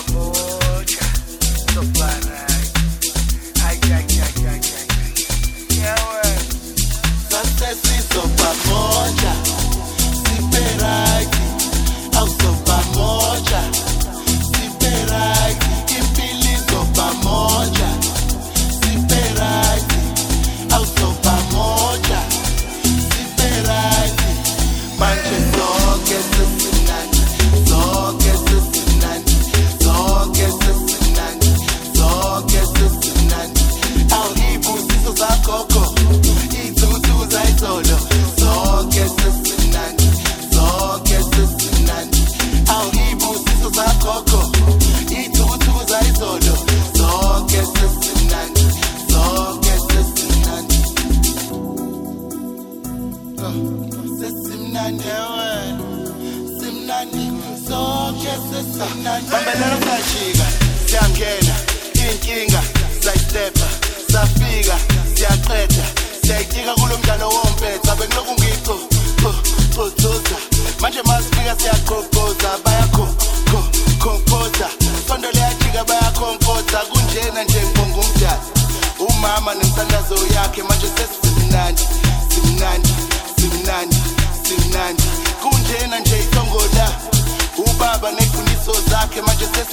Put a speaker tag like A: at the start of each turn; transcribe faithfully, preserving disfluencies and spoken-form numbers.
A: pamoja tofurahi. Ay, ay, ay, ay, ay. Yeah, well.
B: Sasa sisi pamoja siperaiki au so pamoja siperaiki impilizo pamoja siperaiki au so pamoja siperaiki manje soke sesinani soke sesinani soke sesinani soke sesinani au ibusiso zakoko itutuza izolo soke sesinani soke sesinani au ibusiso zakoko itutuza izolo soke sesinani soke sesinani sesinani ewe simnani soke sesinani bambelelo sajika siyangena inkinga sayistepa safika siyaqeda siyayitika kulo mdlalo wompetha bekuloku ngipho phothoza manje masifika siyakhophoza bayakhophoza sondo liyajika bayakhomfotha kunjena nje ngibonga umdala umama nemsandazo yakhe manje sesimnandi simnandi simnandi simnandi kunjena nje isongola ubaba neqiniso zakhe manje